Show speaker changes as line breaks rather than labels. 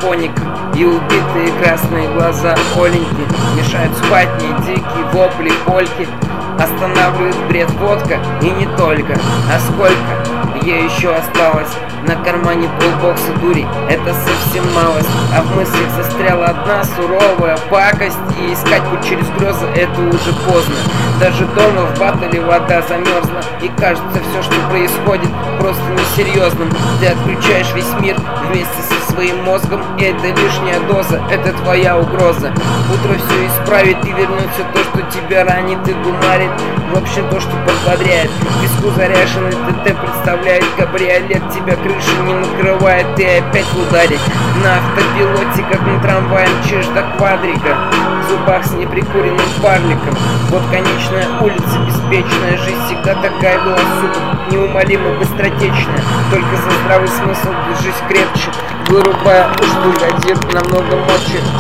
гидропониках. И убитые красные глаза Оленьки мешают спать мне дикие вопли польки. Останавливает бред водка, и не только. А сколько ей еще осталось? На кармане полбокса дури, это совсем малость. А в мыслях застряла одна суровая пакость. И искать путь через грезы это уже поздно. Даже дома в батале вода замерзла. И кажется, все, что происходит, просто несерьезным. Ты отключаешь весь мир вместе со своим мозгом, и это лишняя доза, это твоя угроза. Утро все исправит и вернет все то, что тебя ранит и гумарит. В общем, то, что подбодряет. Виску заряженный ТТ представляет кабриолет. Тебя крыша не накрывает, и опять в ударе. На автопилоте, как на трамвае, мчишь до квадрика. В зубах с неприкуренным парликом. Вот конечная улица, беспечная. Жизнь всегда такая была, сука, неумолимо быстротечная. Только за здравый смысл держись крепче. Вырубая уж бригадир намного мочи.